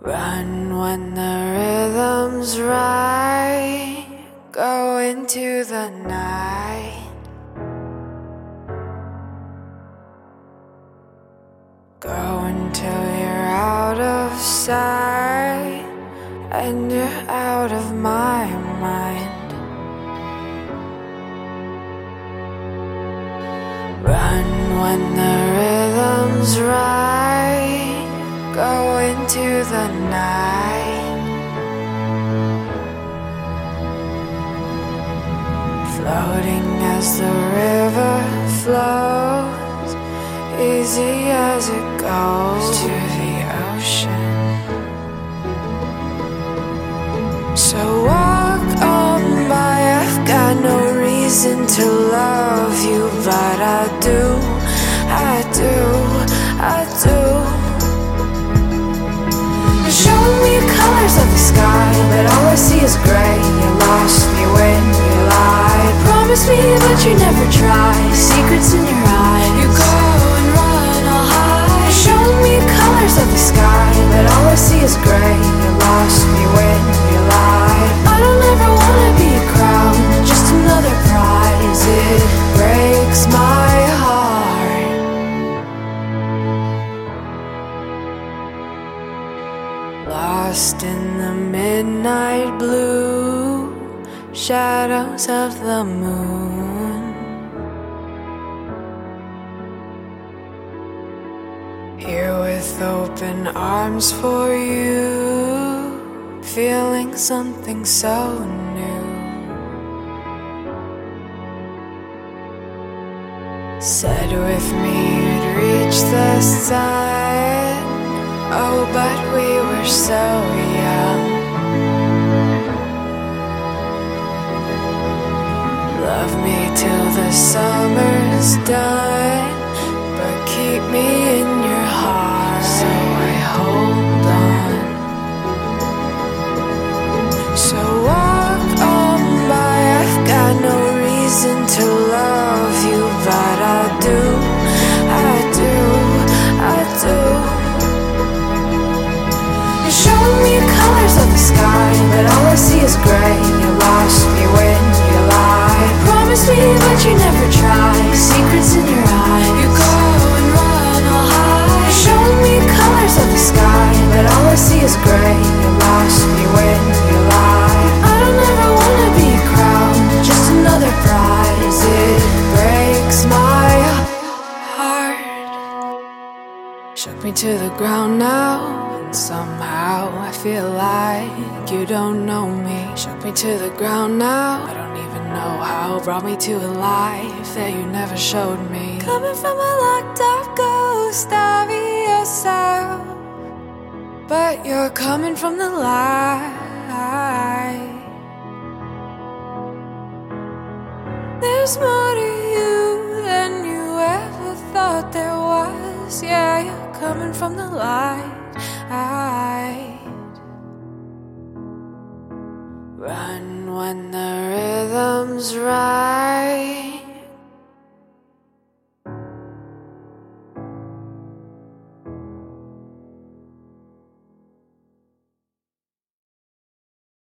Run when the rhythm's right. Go into the night. Go until you're out of sight and you're out of my mind. Run when the rhythm's right. Go into the night. Floating as the river flows, easy as it goes to the ocean. So walk on by, I've got no reason to love you, but I do, I do, I do. Show me colors of the sky, but all I see is gray. You lost me when you lied. Promise me, but you never try. Secrets in your eyes. You go and run, I'll hide. Show me colors of the sky, but all I see is gray. You lost me when you lied. I don't ever wanna be a crown, just another prize. It breaks my heart. Lost in the midnight blue shadows of the moon. Here with open arms for you, feeling something so new. Said with me you'd reach the sun. Oh, but we were so young. Love me till the summer's done, but keep me in your heart, so I hold on. So walk on by, I've got no reason to love you, but I do, I do, I do. Show me colors of the sky, but all I see is gray. You lost me when you lied. Promise me, but you never try. Secrets in your eyes. You go and run, I'll hide. Show me colors of the sky, but all I see is gray. You lost me when you lied. I don't ever wanna be a crown, just another prize. It breaks my heart. Shook me to the ground now. Somehow I feel like you don't know me. Shook me to the ground now. I don't even know how. Brought me to a life that you never showed me. Coming from a locked up ghost of yourself, but you're coming from the light. There's more to you than you ever thought there was. Yeah, you're coming from the light. Run when the rhythm's right.